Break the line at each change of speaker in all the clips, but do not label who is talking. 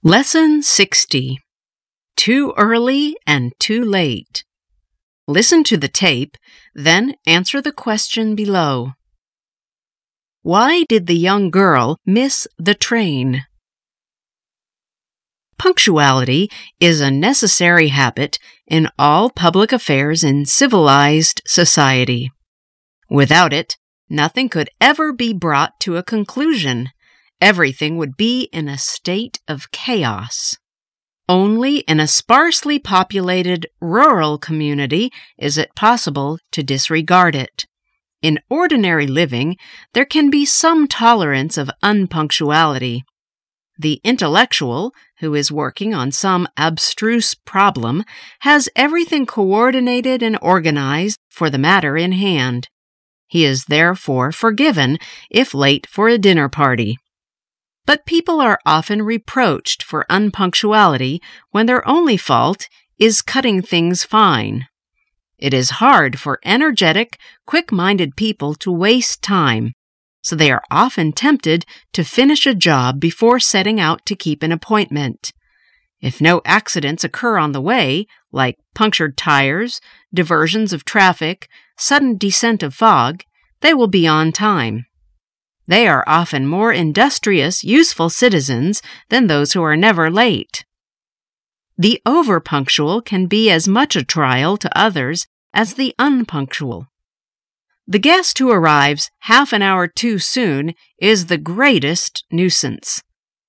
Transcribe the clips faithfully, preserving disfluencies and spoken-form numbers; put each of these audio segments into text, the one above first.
Lesson sixty. Too early and too late. Listen to the tape, then answer the question below. Why did the young girl miss the train? Punctuality is a necessary habit in all public affairs in civilized society. Without it, nothing could ever be brought to a conclusion. Everything would be in a state of chaos. Only in a sparsely populated rural community is it possible to disregard it. In ordinary living, there can be some tolerance of unpunctuality. The intellectual, who is working on some abstruse problem, has everything coordinated and organized for the matter in hand. He is therefore forgiven if late for a dinner party. But people are often reproached for unpunctuality when their only fault is cutting things fine. It is hard for energetic, quick-minded people to waste time, so they are often tempted to finish a job before setting out to keep an appointment. If no accidents occur on the way, like punctured tires, diversions of traffic, sudden descent of fog, they will be on time. They are often more industrious, useful citizens than those who are never late. The over-punctual can be as much a trial to others as the unpunctual. The guest who arrives half an hour too soon is the greatest nuisance.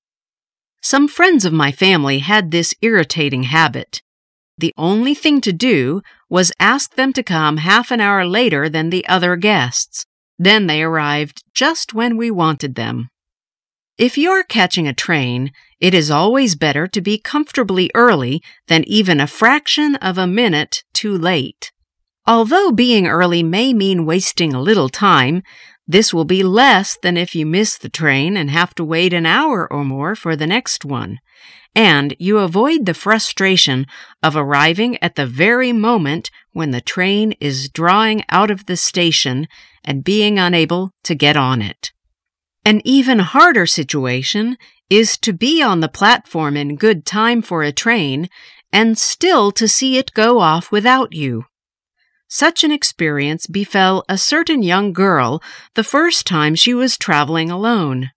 Some friends of my family had this irritating habit. The only thing to do was ask them to come half an hour later than the other guests. Then they arrived just when we wanted them. If you're catching a train, it is always better to be comfortably early than even a fraction of a minute too late. Although being early may mean wasting a little time, this will be less than if you miss the train and have to wait an hour or more for the next one, and you avoid the frustration of arriving at the very moment when the train is drawing out of the station and being unable to get on it. An even harder situation is to be on the platform in good time for a train and still to see it go off without you. Such an experience befell a certain young girl the first time she was traveling alone.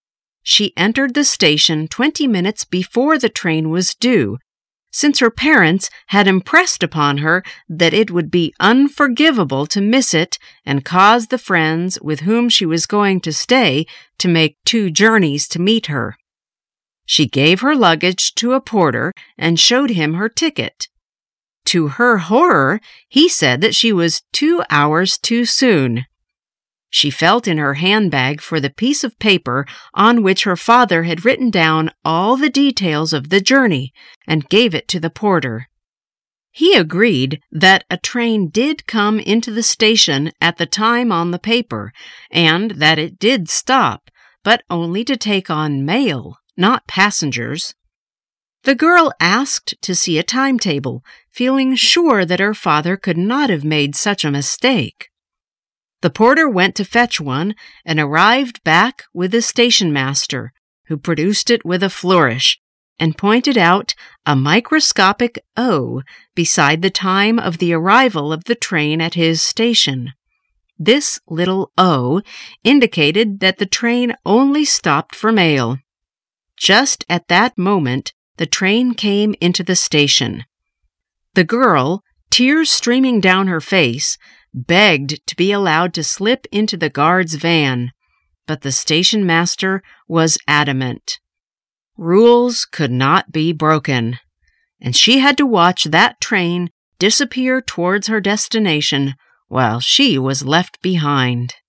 She entered the station twenty minutes before the train was due, since her parents had impressed upon her that it would be unforgivable to miss it and cause the friends with whom she was going to stay to make two journeys to meet her. She gave her luggage to a porter and showed him her ticket. To her horror, he said that she was two hours too soon. She felt in her handbag for the piece of paper on which her father had written down all the details of the journey and gave it to the porter. He agreed that a train did come into the station at the time on the paper and that it did stop, but only to take on mail, not passengers. The girl asked to see a timetable, feeling sure that her father could not have made such a mistake. The porter went to fetch one and arrived back with the station master, who produced it with a flourish and pointed out a microscopic O beside the time of the arrival of the train at his station. This little O indicated that the train only stopped for mail. Just at that moment, the train came into the station. The girl, tears streaming down her face, begged to be allowed to slip into the guard's van, but the station master was adamant. Rules could not be broken, and she had to watch that train disappear towards her destination while she was left behind.